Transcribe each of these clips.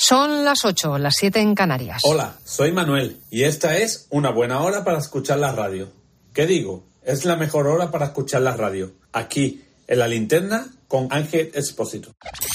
Son las 8, las 7 en Canarias. Hola, soy Manuel y esta es una buena hora para escuchar la radio. ¿Qué digo? Es la mejor hora para escuchar la radio. Aquí, en La Linterna, con Ángel Expósito.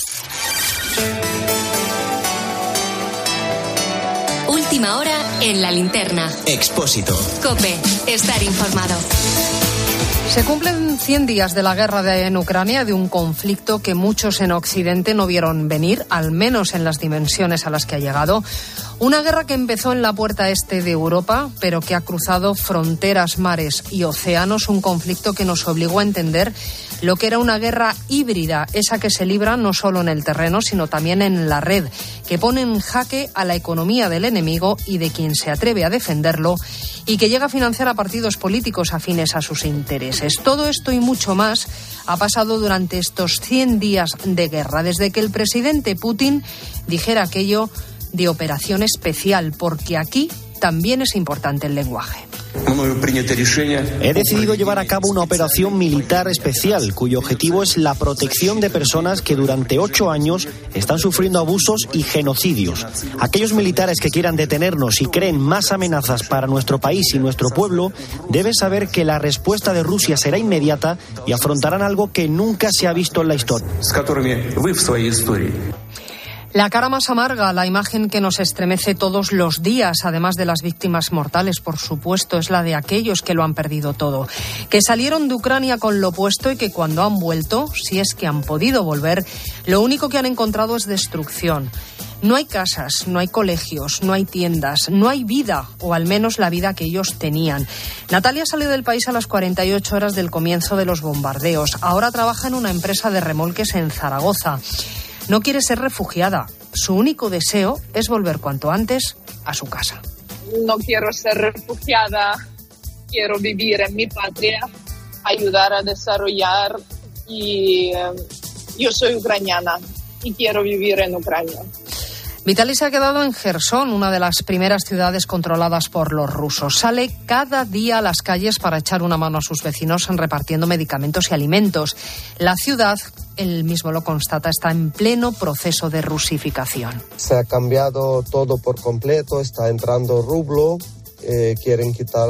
Última hora en La Linterna. Expósito. COPE. Estar informado. Se cumplen 100 días de la guerra en Ucrania, de un conflicto que muchos en Occidente no vieron venir, al menos en las dimensiones a las que ha llegado. Una guerra que empezó en la puerta este de Europa, pero que ha cruzado fronteras, mares y océanos. Un conflicto que nos obligó a entender lo que era una guerra híbrida, esa que se libra no solo en el terreno, sino también en la red, que pone en jaque a la economía del enemigo y de quien se atreve a defenderlo, y que llega a financiar a partidos políticos afines a sus intereses. Todo esto y mucho más ha pasado durante estos 100 días de guerra, desde que el presidente Putin dijera aquello de operación especial, porque aquí también es importante el lenguaje. He decidido llevar a cabo una operación militar especial, cuyo objetivo es la protección de personas que durante 8 años están sufriendo abusos y genocidios. Aquellos militares que quieran detenernos y creen más amenazas para nuestro país y nuestro pueblo deben saber que la respuesta de Rusia será inmediata y afrontarán algo que nunca se ha visto en la historia. La cara más amarga, la imagen que nos estremece todos los días, además de las víctimas mortales, por supuesto, es la de aquellos que lo han perdido todo, que salieron de Ucrania con lo puesto y que cuando han vuelto, si es que han podido volver, lo único que han encontrado es destrucción. No hay casas, no hay colegios, no hay tiendas, no hay vida, o al menos la vida que ellos tenían. Natalia salió del país a las 48 horas del comienzo de los bombardeos. Ahora trabaja en una empresa de remolques en Zaragoza. No quiere ser refugiada. Su único deseo es volver cuanto antes a su casa. No quiero ser refugiada, quiero vivir en mi patria, ayudar a desarrollar y yo soy ucraniana y quiero vivir en Ucrania. Vitaly se ha quedado en Jersón, una de las primeras ciudades controladas por los rusos. Sale cada día a las calles para echar una mano a sus vecinos repartiendo medicamentos y alimentos. La ciudad, él mismo lo constata, está en pleno proceso de rusificación. Se ha cambiado todo por completo, está entrando rublo. Quieren quitar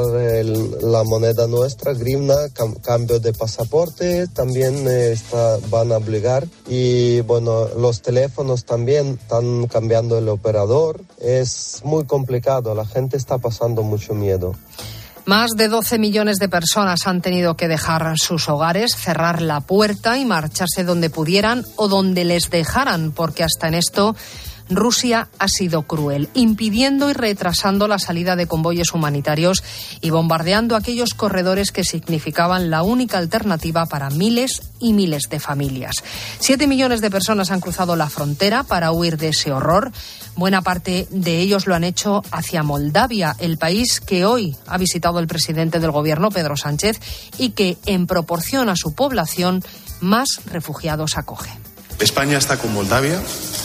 la moneda nuestra, grivna, cambio de pasaporte, también van a obligar. Y bueno, los teléfonos también están cambiando el operador. Es muy complicado, la gente está pasando mucho miedo. Más de 12 millones de personas han tenido que dejar sus hogares, cerrar la puerta y marcharse donde pudieran o donde les dejaran, porque hasta en esto Rusia ha sido cruel, impidiendo y retrasando la salida de convoyes humanitarios y bombardeando aquellos corredores que significaban la única alternativa para miles y miles de familias. 7 millones de personas han cruzado la frontera para huir de ese horror. Buena parte de ellos lo han hecho hacia Moldavia, el país que hoy ha visitado el presidente del gobierno, Pedro Sánchez, y que, en proporción a su población, más refugiados acoge. España está con Moldavia.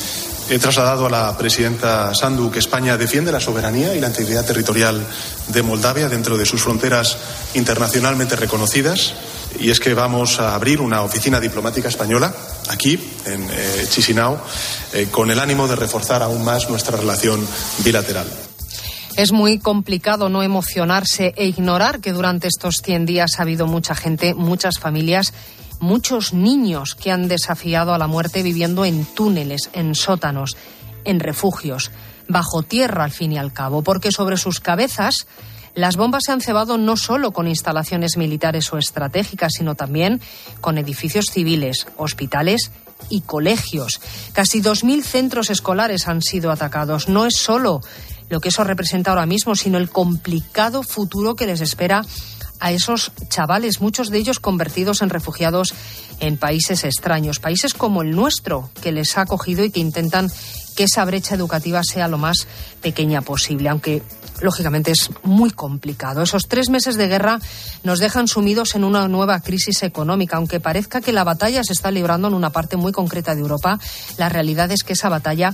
He trasladado a la presidenta Sandu que España defiende la soberanía y la integridad territorial de Moldavia dentro de sus fronteras internacionalmente reconocidas. Y es que vamos a abrir una oficina diplomática española aquí, en Chisinau, con el ánimo de reforzar aún más nuestra relación bilateral. Es muy complicado no emocionarse e ignorar que durante estos 100 días ha habido mucha gente, muchas familias, muchos niños que han desafiado a la muerte viviendo en túneles, en sótanos, en refugios, bajo tierra al fin y al cabo, porque sobre sus cabezas las bombas se han cebado no solo con instalaciones militares o estratégicas, sino también con edificios civiles, hospitales y colegios. Casi 2.000 centros escolares han sido atacados. No es solo lo que eso representa ahora mismo, sino el complicado futuro que les espera a esos chavales, muchos de ellos convertidos en refugiados en países extraños, países como el nuestro, que les ha acogido y que intentan que esa brecha educativa sea lo más pequeña posible, aunque lógicamente es muy complicado. Esos 3 meses de guerra nos dejan sumidos en una nueva crisis económica. Aunque parezca que la batalla se está librando en una parte muy concreta de Europa, la realidad es que esa batalla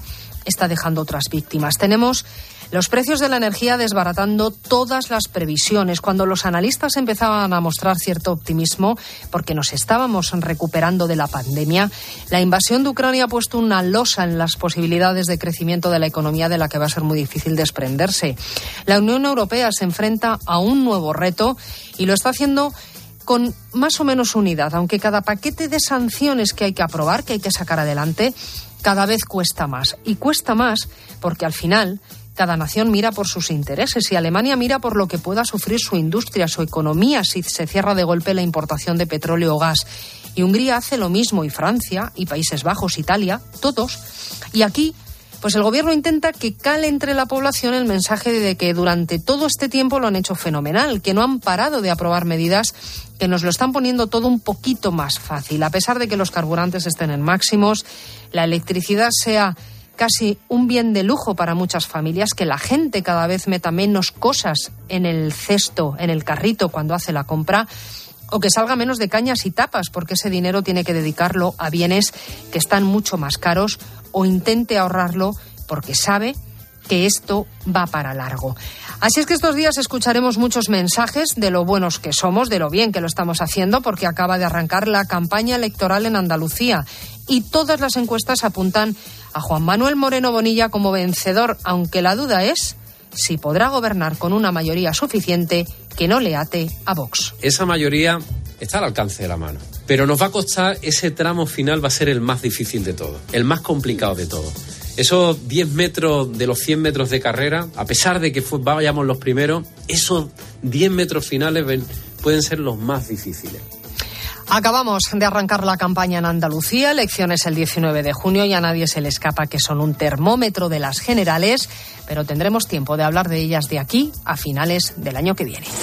está dejando otras víctimas. Tenemos los precios de la energía desbaratando todas las previsiones. Cuando los analistas empezaban a mostrar cierto optimismo porque nos estábamos recuperando de la pandemia, la invasión de Ucrania ha puesto una losa en las posibilidades de crecimiento de la economía de la que va a ser muy difícil desprenderse. La Unión Europea se enfrenta a un nuevo reto y lo está haciendo con más o menos unidad, aunque cada paquete de sanciones que hay que aprobar, que hay que sacar adelante, cada vez cuesta más. Y cuesta más porque al final cada nación mira por sus intereses y Alemania mira por lo que pueda sufrir su industria, su economía, si se cierra de golpe la importación de petróleo o gas. Y Hungría hace lo mismo, y Francia, y Países Bajos, Italia, todos. Y aquí, pues el gobierno intenta que cale entre la población el mensaje de que durante todo este tiempo lo han hecho fenomenal, que no han parado de aprobar medidas que nos lo están poniendo todo un poquito más fácil. A pesar de que los carburantes estén en máximos, la electricidad sea casi un bien de lujo para muchas familias, que la gente cada vez meta menos cosas en el cesto, en el carrito cuando hace la compra, o que salga menos de cañas y tapas, porque ese dinero tiene que dedicarlo a bienes que están mucho más caros, o intente ahorrarlo porque sabe que esto va para largo. Así es que estos días escucharemos muchos mensajes de lo buenos que somos, de lo bien que lo estamos haciendo, porque acaba de arrancar la campaña electoral en Andalucía y todas las encuestas apuntan a Juan Manuel Moreno Bonilla como vencedor, aunque la duda es si podrá gobernar con una mayoría suficiente que no le ate a Vox. Esa mayoría está al alcance de la mano, pero nos va a costar, ese tramo final va a ser el más difícil de todo, el más complicado de todo. Esos 10 metros de los 100 metros de carrera, a pesar de que vayamos los primeros, esos 10 metros finales pueden ser los más difíciles. Acabamos de arrancar la campaña en Andalucía, elecciones el 19 de junio y a nadie se le escapa que son un termómetro de las generales, pero tendremos tiempo de hablar de ellas de aquí a finales del año que viene.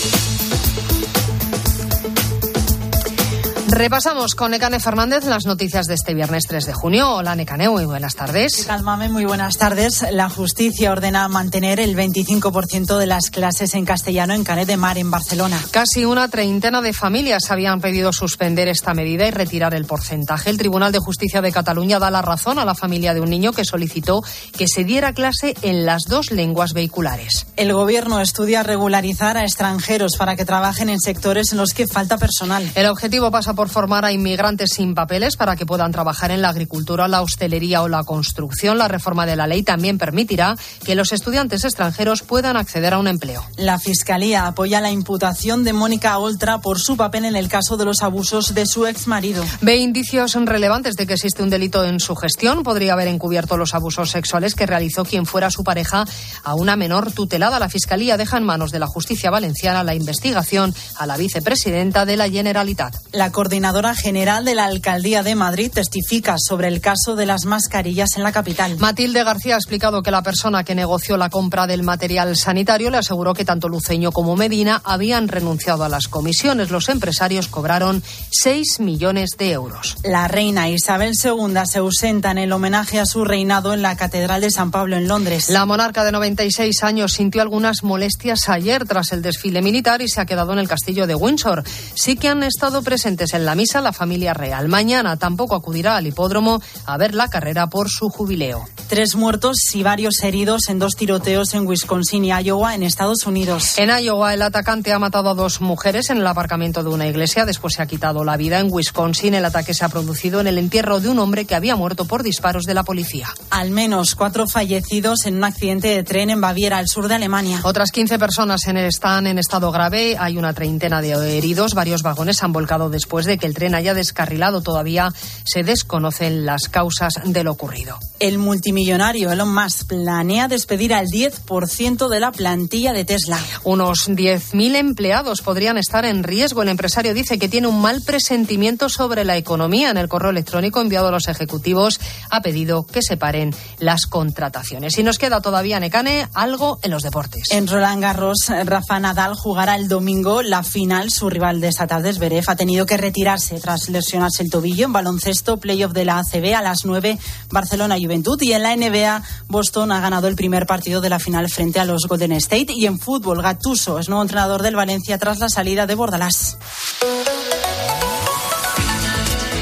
Repasamos con Nekane Fernández las noticias de este viernes 3 de junio. Hola Nekane, muy buenas tardes. ¿Qué tal, Mame? Muy buenas tardes. La justicia ordena mantener el 25% de las clases en castellano en Canet de Mar, en Barcelona. Casi una treintena de familias habían pedido suspender esta medida y retirar el porcentaje. El Tribunal de Justicia de Cataluña da la razón a la familia de un niño que solicitó que se diera clase en las dos lenguas vehiculares. El Gobierno estudia regularizar a extranjeros para que trabajen en sectores en los que falta personal. El objetivo pasa por formar a inmigrantes sin papeles para que puedan trabajar en la agricultura, la hostelería o la construcción. La reforma de la ley también permitirá que los estudiantes extranjeros puedan acceder a un empleo. La Fiscalía apoya la imputación de Mónica Oltra por su papel en el caso de los abusos de su exmarido. Ve indicios relevantes de que existe un delito en su gestión. Podría haber encubierto los abusos sexuales que realizó quien fuera su pareja a una menor tutelada. La Fiscalía deja en manos de la Justicia Valenciana la investigación a la vicepresidenta de la Generalitat. La coordinadora general de la Alcaldía de Madrid testifica sobre el caso de las mascarillas en la capital. Matilde García ha explicado que la persona que negoció la compra del material sanitario le aseguró que tanto Luceño como Medina habían renunciado a las comisiones. Los empresarios cobraron 6 millones de euros. La reina Isabel II se ausenta en el homenaje a su reinado en la Catedral de San Pablo en Londres. La monarca de 96 años sintió algunas molestias ayer tras el desfile militar y se ha quedado en el castillo de Windsor. Sí que han estado presentes en la misa la familia real. Mañana tampoco acudirá al hipódromo a ver la carrera por su jubileo. 3 muertos y varios heridos en 2 tiroteos en Wisconsin y Iowa, en Estados Unidos. En Iowa, el atacante ha matado a 2 mujeres en el aparcamiento de una iglesia. Después se ha quitado la vida. En Wisconsin, el ataque se ha producido en el entierro de un hombre que había muerto por disparos de la policía. Al menos 4 fallecidos en un accidente de tren en Baviera, al sur de Alemania. Otras 15 personas están en estado grave. Hay una treintena de heridos. Varios vagones han volcado después de que el tren haya descarrilado. Todavía se desconocen las causas de lo ocurrido. El multimillonario Elon Musk planea despedir al 10% de la plantilla de Tesla. Unos 10.000 empleados podrían estar en riesgo. El empresario dice que tiene un mal presentimiento sobre la economía. En el correo electrónico enviado a los ejecutivos ha pedido que se paren las contrataciones. Y nos queda todavía, Nekane, algo en los deportes. En Roland Garros, Rafa Nadal jugará el domingo la final. Su rival de esta tarde, Zverev, ha tenido que retirarse tras lesionarse el tobillo. En baloncesto, playoff de la ACB a las 9, Barcelona Juventud. Y en la NBA, Boston ha ganado el primer partido de la final frente a los Golden State. Y en fútbol, Gattuso es nuevo entrenador del Valencia tras la salida de Bordalás.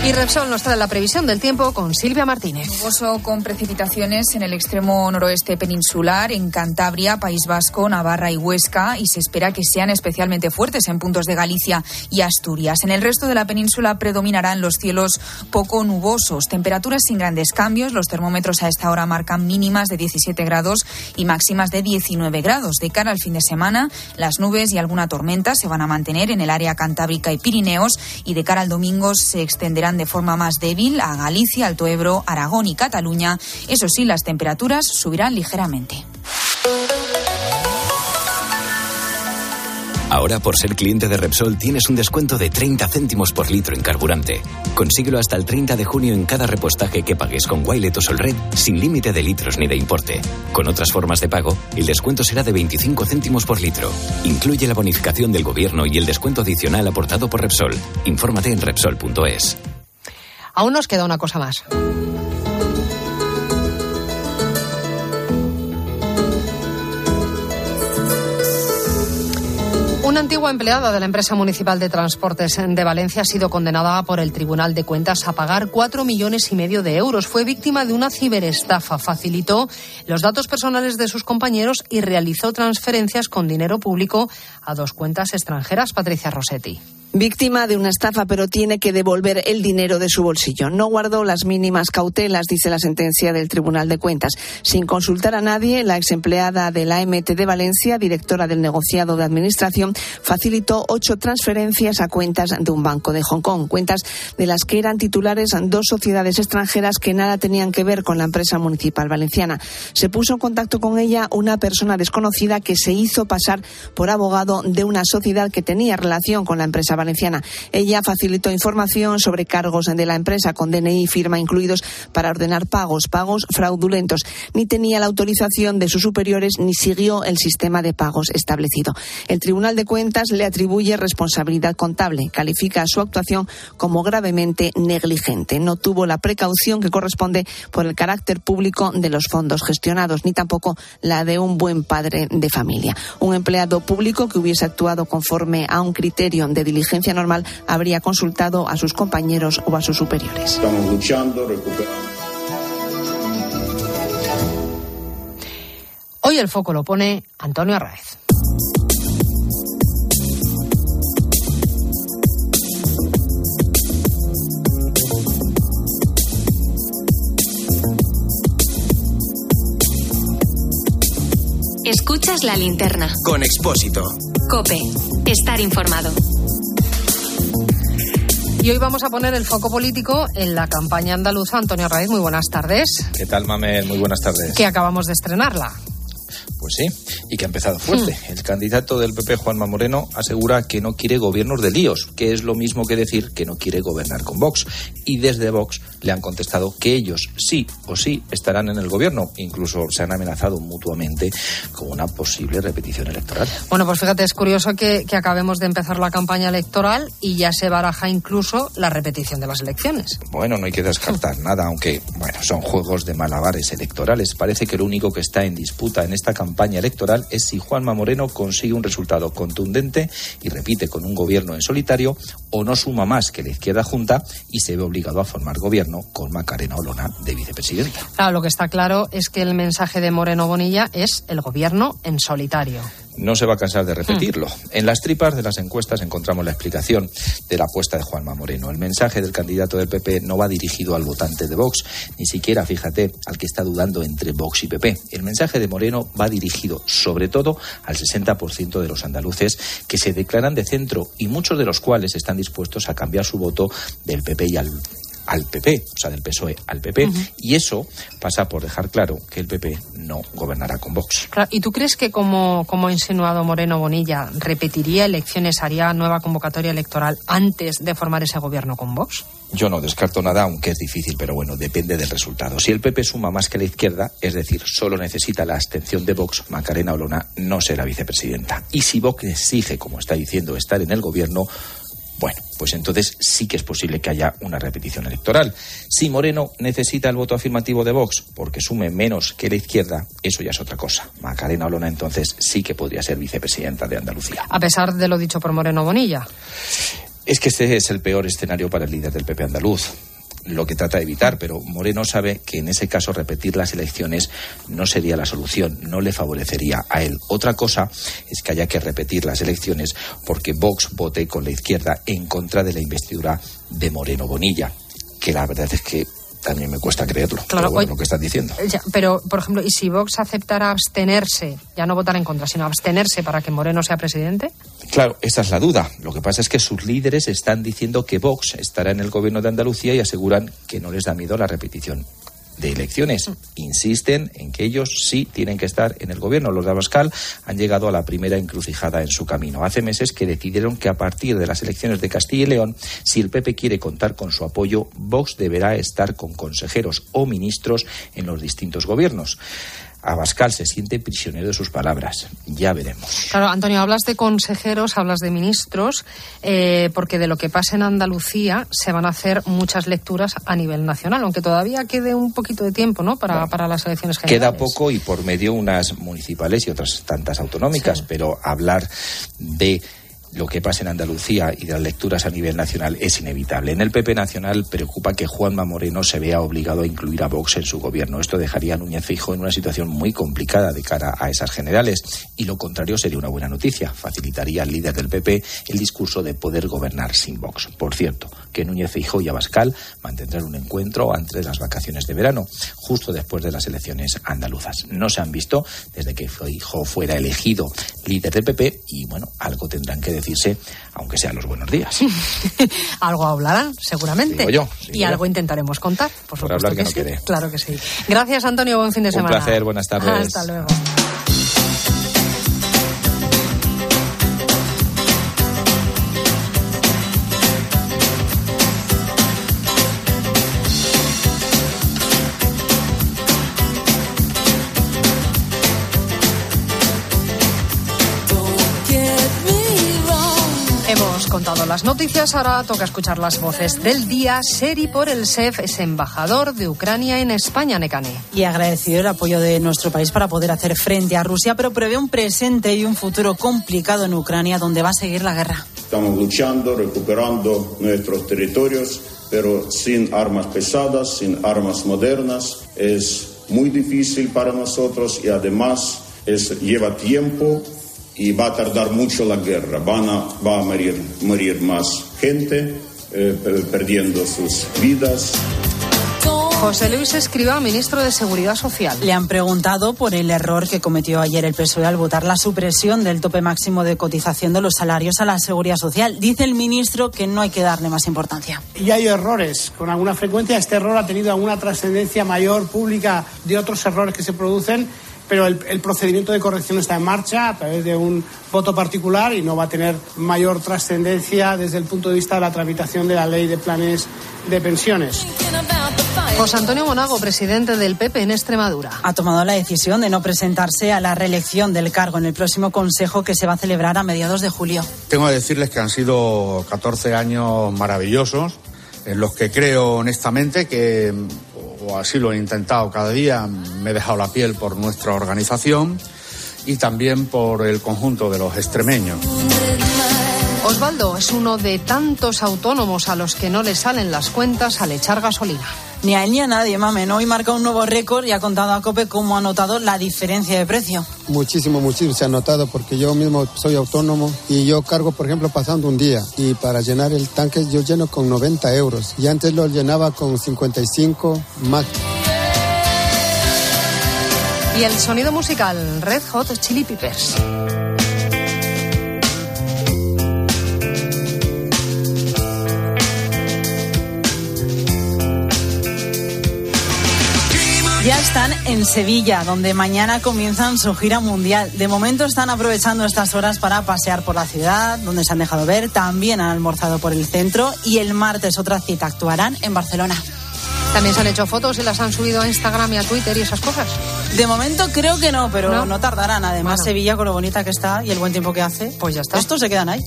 Y Repsol nos trae la previsión del tiempo con Silvia Martínez. Nuboso con precipitaciones en el extremo noroeste peninsular, en Cantabria, País Vasco, Navarra y Huesca, y se espera que sean especialmente fuertes en puntos de Galicia y Asturias. En el resto de la península predominarán los cielos poco nubosos, temperaturas sin grandes cambios. Los termómetros a esta hora marcan mínimas de 17 grados y máximas de 19 grados. De cara al fin de semana, las nubes y alguna tormenta se van a mantener en el área cantábrica y Pirineos, y de cara al domingo se extenderán de forma más débil a Galicia, Alto Ebro, Aragón y Cataluña. Eso sí, las temperaturas subirán ligeramente. Ahora, por ser cliente de Repsol, tienes un descuento de 30 céntimos por litro en carburante. Consíguelo hasta el 30 de junio en cada repostaje que pagues con Wilet o Solred, sin límite de litros ni de importe. Con otras formas de pago, el descuento será de 25 céntimos por litro. Incluye la bonificación del gobierno y el descuento adicional aportado por Repsol. Infórmate en Repsol.es. Aún nos queda una cosa más. Una antigua empleada de la empresa municipal de transportes de Valencia ha sido condenada por el Tribunal de Cuentas a pagar 4,5 millones de euros. Fue víctima de una ciberestafa. Facilitó los datos personales de sus compañeros y realizó transferencias con dinero público a 2 cuentas extranjeras. Patricia Rossetti. Víctima de una estafa, pero tiene que devolver el dinero de su bolsillo. No guardó las mínimas cautelas, dice la sentencia del Tribunal de Cuentas. Sin consultar a nadie, la exempleada de la AMT de Valencia, directora del negociado de administración, facilitó 8 transferencias a cuentas de un banco de Hong Kong. Cuentas de las que eran titulares 2 sociedades extranjeras que nada tenían que ver con la empresa municipal valenciana. Se puso en contacto con ella una persona desconocida que se hizo pasar por abogado de una sociedad que tenía relación con la empresa valenciana. Ella facilitó información sobre cargos de la empresa con DNI y firma incluidos para ordenar pagos fraudulentos. Ni tenía la autorización de sus superiores ni siguió el sistema de pagos establecido. El Tribunal de Cuentas le atribuye responsabilidad contable. Califica su actuación como gravemente negligente. No tuvo la precaución que corresponde por el carácter público de los fondos gestionados, ni tampoco la de un buen padre de familia. Un empleado público que hubiese actuado conforme a un criterio de diligencia normal habría consultado a sus compañeros o a sus superiores. Estamos luchando, recuperando. Hoy el foco lo pone Antonio Arráez. Escuchas La Linterna. Con Expósito. COPE. Estar informado. Y hoy vamos a poner el foco político en la campaña andaluza. Antonio Arráez, muy buenas tardes. ¿Qué tal, Mamel? Muy buenas tardes. Que acabamos de estrenarla. Pues sí, y que ha empezado fuerte. El candidato del PP, Juanma Moreno, asegura que no quiere gobiernos de líos, que es lo mismo que decir que no quiere gobernar con Vox. Y desde Vox le han contestado que ellos sí o sí estarán en el gobierno. Incluso se han amenazado mutuamente con una posible repetición electoral. Bueno, pues fíjate, es curioso que acabemos de empezar la campaña electoral y ya se baraja incluso la repetición de las elecciones. Bueno, no hay que descartar nada, aunque bueno, son juegos de malabares electorales. Parece que lo único que está en disputa en esta campaña electoral es si Juanma Moreno consigue un resultado contundente y repite con un gobierno en solitario, o no suma más que la izquierda junta y se ve obligado a formar gobierno con Macarena Olona de vicepresidenta. Claro, lo que está claro es que el mensaje de Moreno Bonilla es el gobierno en solitario. No se va a cansar de repetirlo. En las tripas de las encuestas encontramos la explicación de la apuesta de Juanma Moreno. El mensaje del candidato del PP no va dirigido al votante de Vox, ni siquiera, fíjate, al que está dudando entre Vox y PP. El mensaje de Moreno va dirigido sobre todo al 60% de los andaluces que se declaran de centro y muchos de los cuales están dispuestos a cambiar su voto del PP y al PP, o sea, del PSOE al PP, y eso pasa por dejar claro que el PP no gobernará con Vox. Claro, ¿y tú crees que, como ha insinuado Moreno Bonilla, repetiría elecciones, haría nueva convocatoria electoral antes de formar ese gobierno con Vox? Yo no descarto nada, aunque es difícil, pero bueno, depende del resultado. Si el PP suma más que la izquierda, es decir, solo necesita la abstención de Vox, Macarena Olona no será vicepresidenta. Y si Vox exige, como está diciendo, estar en el gobierno, bueno, pues entonces sí que es posible que haya una repetición electoral. Si Moreno necesita el voto afirmativo de Vox porque sume menos que la izquierda, eso ya es otra cosa. Macarena Olona entonces sí que podría ser vicepresidenta de Andalucía. A pesar de lo dicho por Moreno Bonilla. Es que este es el peor escenario para el líder del PP andaluz. Lo que trata de evitar, pero Moreno sabe que en ese caso repetir las elecciones no sería la solución, no le favorecería a él. Otra cosa es que haya que repetir las elecciones porque Vox vote con la izquierda en contra de la investidura de Moreno Bonilla, que la verdad es que también me cuesta creerlo, claro, pero bueno, lo que están diciendo. Pero, por ejemplo, ¿y si Vox aceptara abstenerse, ya no votar en contra, sino abstenerse para que Moreno sea presidente? Claro, esa es la duda. Lo que pasa es que sus líderes están diciendo que Vox estará en el gobierno de Andalucía y aseguran que no les da miedo la repetición de elecciones. Insisten en que ellos sí tienen que estar en el gobierno. Los de Abascal han llegado a la primera encrucijada en su camino. Hace meses que decidieron que a partir de las elecciones de Castilla y León, si el PP quiere contar con su apoyo, Vox deberá estar con consejeros o ministros en los distintos gobiernos. Abascal se siente prisionero de sus palabras. Ya veremos. Claro, Antonio, hablas de consejeros, hablas de ministros, porque de lo que pasa en Andalucía se van a hacer muchas lecturas a nivel nacional, aunque todavía quede un poquito de tiempo, ¿no?, para las elecciones generales. Queda poco y por medio unas municipales y otras tantas autonómicas, sí. Pero hablar de lo que pasa en Andalucía y de las lecturas a nivel nacional es inevitable. En el PP nacional preocupa que Juanma Moreno se vea obligado a incluir a Vox en su gobierno. Esto dejaría a Núñez Feijóo en una situación muy complicada de cara a esas generales, y lo contrario sería una buena noticia. Facilitaría al líder del PP el discurso de poder gobernar sin Vox. Por cierto, que Núñez Feijóo y Abascal mantendrán un encuentro antes de las vacaciones de verano, justo después de las elecciones andaluzas. No se han visto desde que Feijóo fuera elegido líder del PP y, bueno, algo tendrán que decirse, aunque sean los buenos días. Algo hablarán, seguramente. Digo yo. Algo intentaremos contar, por supuesto. Hablar que no sí. quiere. Claro que sí. Gracias, Antonio. Buen fin de semana. Un placer. Buenas tardes. Hasta luego. Hemos contado las noticias, ahora toca escuchar las voces del día. Seri Porelsev es embajador de Ucrania en España, Nekane. Y agradecido el apoyo de nuestro país para poder hacer frente a Rusia, pero prevé un presente y un futuro complicado en Ucrania, donde va a seguir la guerra. Estamos luchando, recuperando nuestros territorios, pero sin armas pesadas, sin armas modernas. Es muy difícil para nosotros y además lleva tiempo. Y va a tardar mucho la guerra, va a morir más gente, perdiendo sus vidas. José Luis Escrivá, ministro de Seguridad Social. Le han preguntado por el error que cometió ayer el PSOE al votar la supresión del tope máximo de cotización de los salarios a la Seguridad Social. Dice el ministro que no hay que darle más importancia. Y hay errores. Con alguna frecuencia este error ha tenido alguna trascendencia mayor pública de otros errores que se producen, pero el procedimiento de corrección está en marcha a través de un voto particular y no va a tener mayor trascendencia desde el punto de vista de la tramitación de la ley de planes de pensiones. José Antonio Monago, presidente del PP en Extremadura. Ha tomado la decisión de no presentarse a la reelección del cargo en el próximo consejo que se va a celebrar a mediados de julio. Tengo que decirles que han sido 14 años maravillosos en los que creo honestamente que, o así lo he intentado cada día, me he dejado la piel por nuestra organización y también por el conjunto de los extremeños. Osvaldo es uno de tantos autónomos a los que no les salen las cuentas al echar gasolina. Ni a él ni a nadie, mamen. Hoy marca un nuevo récord y ha contado a COPE cómo ha notado la diferencia de precio. Muchísimo se ha notado porque yo mismo soy autónomo y yo cargo, por ejemplo, pasando un día y para llenar el tanque yo lleno con 90 euros y antes lo llenaba con 55 más. Y el sonido musical, Red Hot Chili Peppers. Ya están en Sevilla, donde mañana comienzan su gira mundial. De momento están aprovechando estas horas para pasear por la ciudad, donde se han dejado ver. También han almorzado por el centro y el martes otra cita, actuarán en Barcelona. ¿También se han hecho fotos y las han subido a Instagram y a Twitter y esas cosas? De momento creo que no, pero no tardarán. Además, Sevilla, con lo bonita que está y el buen tiempo que hace, pues ya está. Estos se quedan ahí.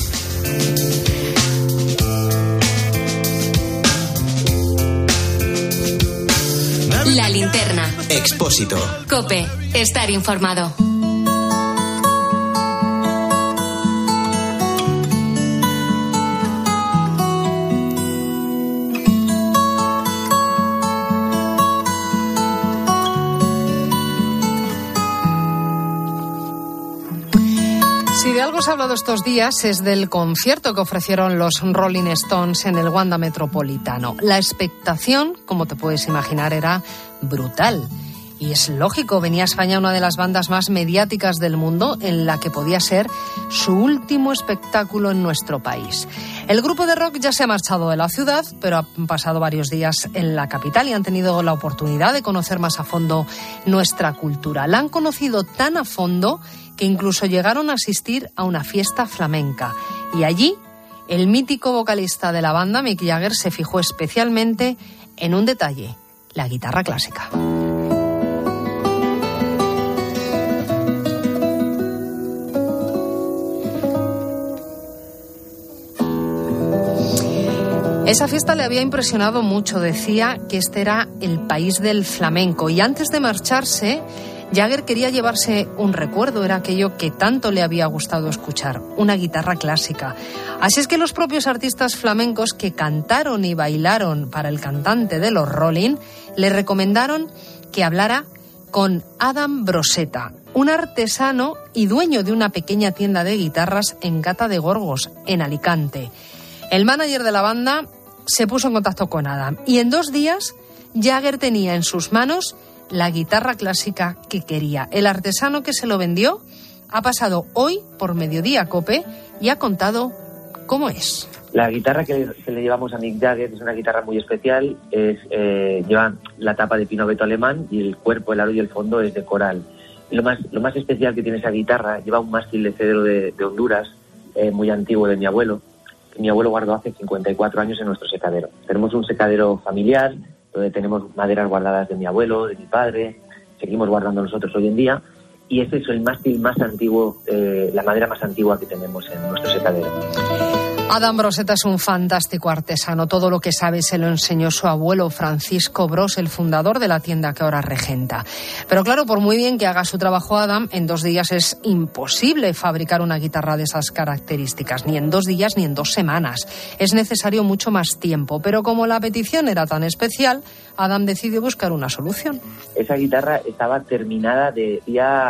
La linterna. Expósito. COPE. Estar informado. Si de algo se ha hablado estos días es del concierto que ofrecieron los Rolling Stones en el Wanda Metropolitano. La expectación, como te puedes imaginar, era brutal. Y es lógico, venía a España una de las bandas más mediáticas del mundo en la que podía ser su último espectáculo en nuestro país. El grupo de rock ya se ha marchado de la ciudad, pero han pasado varios días en la capital y han tenido la oportunidad de conocer más a fondo nuestra cultura. La han conocido tan a fondo que incluso llegaron a asistir a una fiesta flamenca. Y allí, el mítico vocalista de la banda, Mick Jagger, se fijó especialmente en un detalle: la guitarra clásica. Esa fiesta le había impresionado mucho, decía que este era el país del flamenco, y antes de marcharse, Jagger quería llevarse un recuerdo, era aquello que tanto le había gustado escuchar, una guitarra clásica. Así es que los propios artistas flamencos que cantaron y bailaron para el cantante de los Rolling le recomendaron que hablara con Adam Broseta, un artesano y dueño de una pequeña tienda de guitarras en Gata de Gorgos, en Alicante. El manager de la banda se puso en contacto con Adam y en 2 días Jagger tenía en sus manos la guitarra clásica que quería. El artesano que se lo vendió ha pasado hoy por Mediodía Cope y ha contado cómo es. La guitarra que le llevamos a Mick Jagger es una guitarra muy especial, lleva la tapa de pino abeto alemán y el cuerpo, el aro y el fondo es de coral. Y lo más especial que tiene esa guitarra, lleva un mástil de cedro de Honduras, muy antiguo, de mi abuelo. Mi abuelo guardó hace 54 años en nuestro secadero. Tenemos un secadero familiar donde tenemos maderas guardadas de mi abuelo, de mi padre, seguimos guardando nosotros hoy en día, y este es el mástil más antiguo, la madera más antigua que tenemos en nuestro secadero. Adam Broseta es un fantástico artesano. Todo lo que sabe se lo enseñó su abuelo Francisco Bros, el fundador de la tienda que ahora regenta. Pero claro, por muy bien que haga su trabajo Adam, en 2 días es imposible fabricar una guitarra de esas características. Ni en 2 días ni en 2 semanas. Es necesario mucho más tiempo. Pero como la petición era tan especial, Adam decidió buscar una solución. Esa guitarra estaba terminada de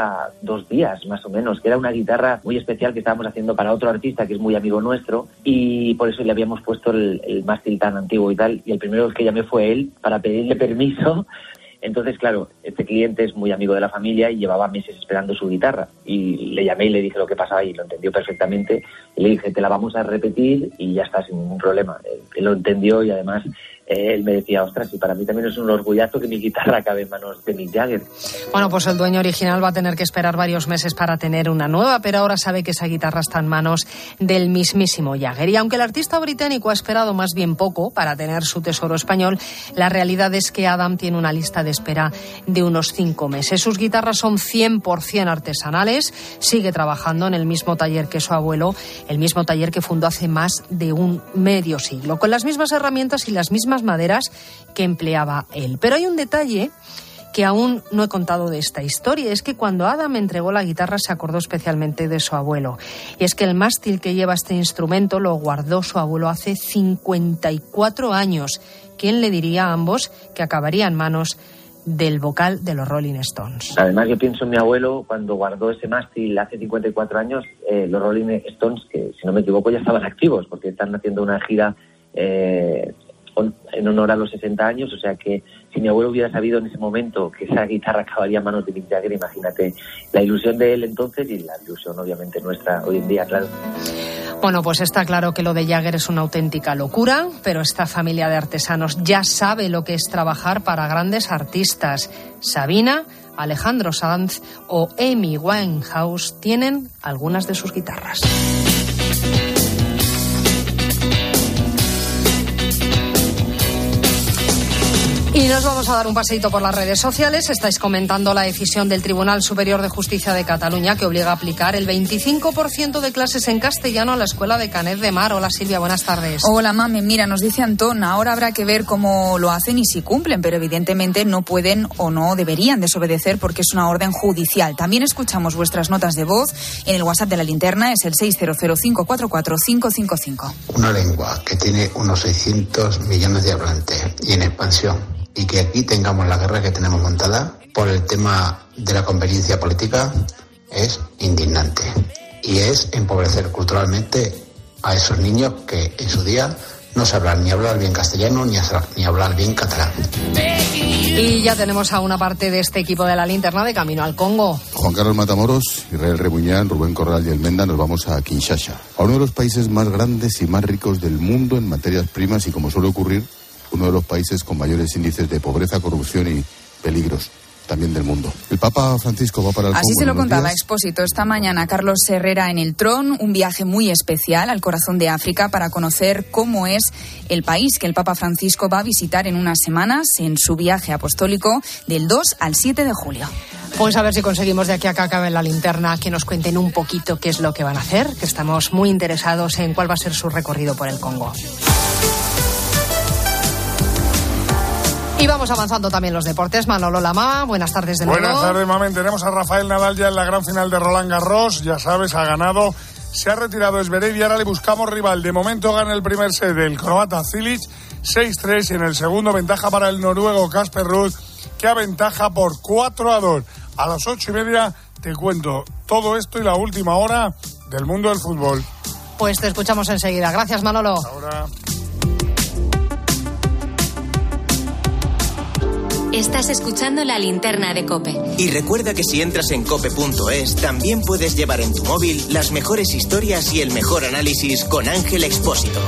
2 días, más o menos, que era una guitarra muy especial que estábamos haciendo para otro artista que es muy amigo nuestro, y por eso le habíamos puesto el mástil tan antiguo y tal, y el primero que llamé fue él para pedirle permiso. Entonces, claro, este cliente es muy amigo de la familia y llevaba meses esperando su guitarra, y le llamé y le dije lo que pasaba y lo entendió perfectamente, y le dije, te la vamos a repetir y ya está, sin ningún problema. Él lo entendió y además él me decía, ostras, y para mí también es un orgullazo que mi guitarra acabe en manos de Mick Jagger. Bueno, pues el dueño original va a tener que esperar varios meses para tener una nueva, pero ahora sabe que esa guitarra está en manos del mismísimo Jagger. Y aunque el artista británico ha esperado más bien poco para tener su tesoro español, la realidad es que Adam tiene una lista de espera de unos 5 meses. Sus guitarras son 100% artesanales, sigue trabajando en el mismo taller que su abuelo, el mismo taller que fundó hace más de un medio siglo, con las mismas herramientas y las mismas maderas que empleaba él. Pero hay un detalle que aún no he contado de esta historia, es que cuando Adam entregó la guitarra se acordó especialmente de su abuelo. Y es que el mástil que lleva este instrumento lo guardó su abuelo hace 54 años. ¿Quién le diría a ambos que acabaría en manos del vocal de los Rolling Stones? Además, yo pienso en mi abuelo cuando guardó ese mástil hace 54 años. Los Rolling Stones, que si no me equivoco ya estaban activos porque están haciendo una gira en honor a los 60 años, o sea que si mi abuelo hubiera sabido en ese momento que esa guitarra acabaría en manos de Mick Jagger, imagínate la ilusión de él entonces y la ilusión obviamente nuestra hoy en día, claro. Bueno, pues está claro que lo de Jagger es una auténtica locura, pero esta familia de artesanos ya sabe lo que es trabajar para grandes artistas. Sabina, Alejandro Sanz o Amy Winehouse tienen algunas de sus guitarras. Y nos vamos a dar un paseíto por las redes sociales. Estáis comentando la decisión del Tribunal Superior de Justicia de Cataluña que obliga a aplicar el 25% de clases en castellano a la escuela de Canet de Mar. Hola Silvia, buenas tardes. Hola Mame, mira, nos dice Antón, ahora habrá que ver cómo lo hacen y si cumplen, pero evidentemente no pueden o no deberían desobedecer porque es una orden judicial. También escuchamos vuestras notas de voz en el WhatsApp de la linterna, es el 600544555. Una lengua que tiene unos 600 millones de hablantes y en expansión, y que aquí tengamos la guerra que tenemos montada por el tema de la conveniencia política es indignante. y es empobrecer culturalmente a esos niños que en su día no sabrán ni hablar bien castellano ni hablar bien catalán. Y ya tenemos a una parte de este equipo de la linterna de camino al Congo. Juan Carlos Matamoros, Israel Rebuñán, Rubén Corral y Elmenda, nos vamos a Kinshasa, a uno de los países más grandes y más ricos del mundo en materias primas y, como suele ocurrir, uno de los países con mayores índices de pobreza, corrupción y peligros también del mundo. El Papa Francisco va para el Congo. Así se lo contaba Expósito esta mañana Carlos Herrera en el Tron, un viaje muy especial al corazón de África para conocer cómo es el país que el Papa Francisco va a visitar en unas semanas en su viaje apostólico del 2 al 7 de julio. Pues a ver si conseguimos de aquí a que acabe la linterna que nos cuenten un poquito qué es lo que van a hacer, que estamos muy interesados en cuál va a ser su recorrido por el Congo. Y vamos avanzando también los deportes. Manolo Lama, buenas tardes de nuevo. Buenas tardes, Mamen. Tenemos a Rafael Nadal ya en la gran final de Roland Garros. Ya sabes, ha ganado. Se ha retirado Zverev y ahora le buscamos rival. De momento gana el primer set del croata Cilic, 6-3. Y en el segundo ventaja para el noruego Casper Ruud, que aventaja por 4-2. A las 8:30 te cuento todo esto y la última hora del mundo del fútbol. Pues te escuchamos enseguida. Gracias, Manolo. Ahora. Estás escuchando la linterna de COPE. Y recuerda que si entras en cope.es, también puedes llevar en tu móvil las mejores historias y el mejor análisis con Ángel Expósito.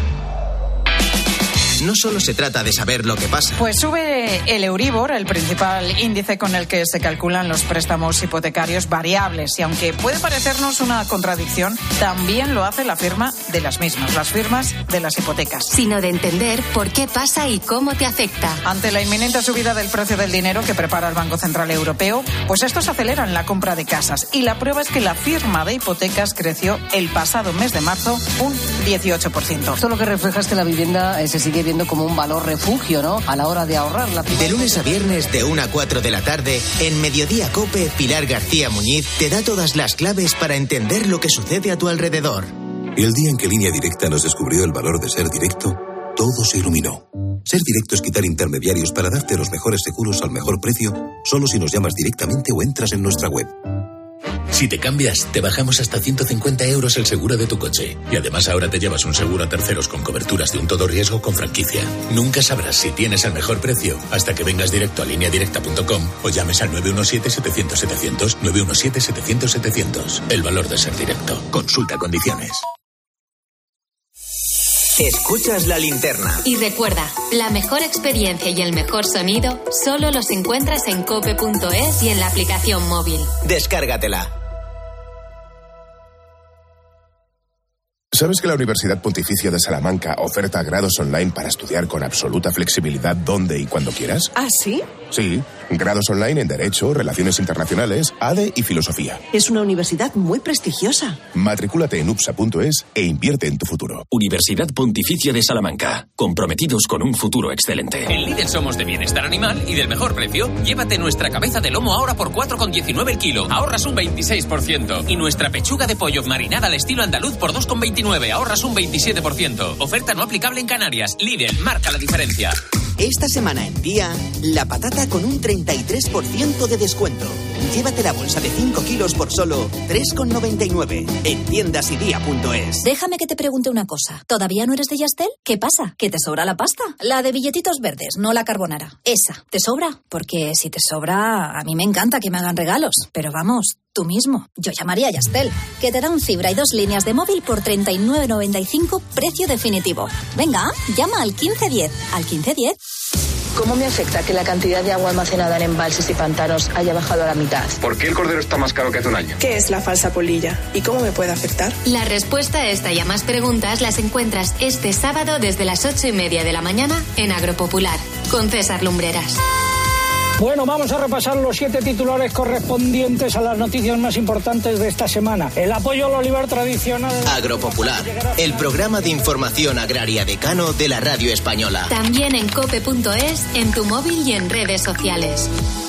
No solo se trata de saber lo que pasa. Pues sube el Euribor, el principal índice con el que se calculan los préstamos hipotecarios variables. Y aunque puede parecernos una contradicción, también lo hace la firma de las mismas, las firmas de las hipotecas. Sino de entender por qué pasa y cómo te afecta. Ante la inminente subida del precio del dinero que prepara el Banco Central Europeo, pues estos aceleran la compra de casas. Y la prueba es que la firma de hipotecas creció el pasado mes de marzo un 18%. Esto lo que refleja es que la vivienda se sigue viendo como un valor refugio, ¿no?, a la hora de ahorrar. De lunes a viernes de 1 a 4 de la tarde, en Mediodía COPE, Pilar García Muñiz te da todas las claves para entender lo que sucede a tu alrededor. El día en que Línea Directa nos descubrió el valor de ser directo, todo se iluminó. Ser directo es quitar intermediarios para darte los mejores seguros al mejor precio, solo si nos llamas directamente o entras en nuestra web. Si te cambias, te bajamos hasta 150 euros el seguro de tu coche. Y además ahora te llevas un seguro a terceros con coberturas de un todo riesgo con franquicia. Nunca sabrás si tienes el mejor precio hasta que vengas directo a lineadirecta.com o llames al 917-700-700, 917-700-700. El valor de ser directo. Consulta condiciones. Escuchas la linterna. Y recuerda, la mejor experiencia y el mejor sonido solo los encuentras en cope.es y en la aplicación móvil. Descárgatela. ¿Sabes que la Universidad Pontificia de Salamanca oferta grados online para estudiar con absoluta flexibilidad donde y cuando quieras? ¿Ah, sí? Sí, grados online en Derecho, Relaciones Internacionales, ADE y Filosofía. Es una universidad muy prestigiosa. Matricúlate en upsa.es e invierte en tu futuro. Universidad Pontificia de Salamanca, comprometidos con un futuro excelente. En Lidl somos de bienestar animal y del mejor precio. Llévate nuestra cabeza de lomo ahora por 4,19 el kilo. Ahorras un 26%. Y nuestra pechuga de pollo marinada al estilo andaluz por 2,29. Ahorras un 27%. Oferta no aplicable en Canarias. Lidl, marca la diferencia. Esta semana en Día, la patata con un 33% de descuento. Llévate la bolsa de 5 kilos por solo 3,99 en tiendasidía.es. Déjame que te pregunte una cosa. ¿Todavía no eres de Yastel? ¿Qué pasa? ¿Que te sobra la pasta? La de billetitos verdes, no la carbonara. Esa, ¿te sobra? Porque si te sobra, a mí me encanta que me hagan regalos. Pero vamos, tú mismo. Yo llamaría a Yastel, que te dan fibra y 2 líneas de móvil por 39,95, precio definitivo. Venga, llama al 1510. ¿Al 1510? ¿Cómo me afecta que la cantidad de agua almacenada en embalses y pantanos haya bajado a la mitad? ¿Por qué el cordero está más caro que hace un año? ¿Qué es la falsa polilla? ¿Y cómo me puede afectar? La respuesta a esta y a más preguntas las encuentras este sábado desde las 8:30 de la mañana en Agropopular, con César Lumbreras. Bueno, vamos a repasar los 7 titulares correspondientes a las noticias más importantes de esta semana. El apoyo al olivar tradicional. Agropopular, el programa de información agraria decano de la radio española. También en cope.es, en tu móvil y en redes sociales.